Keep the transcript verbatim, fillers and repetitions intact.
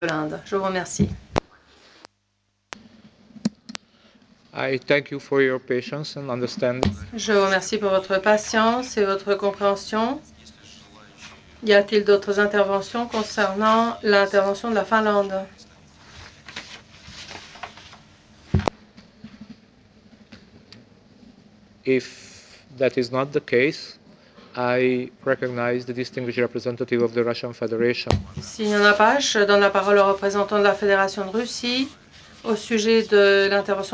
l'Inde. Je vous remercie. I thank you for your patience and understanding. Je vous remercie pour votre patience et votre compréhension. Y a-t-il d'autres interventions concernant l'intervention de la Finlande? If that is not the case, I recognize the distinguished representative of the Russian Federation. S'il n'y en a pas, je donne la parole au représentant de la Fédération de Russie au sujet de l'intervention